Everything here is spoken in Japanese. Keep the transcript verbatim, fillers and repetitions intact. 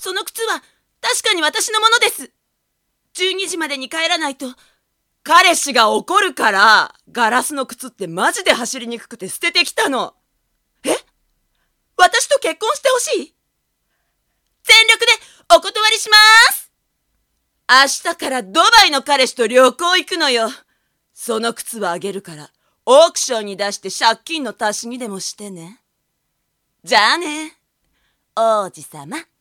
その靴は確かに私のものです。じゅうにじまでに帰らないと。彼氏が怒るから、ガラスの靴ってマジで走りにくくて捨ててきたの。え？私と結婚してほしい？全力でお断りします。明日からドバイの彼氏と旅行行くのよ。その靴はあげるから、オークションに出して借金の足しにでもしてね。じゃあね、王子様。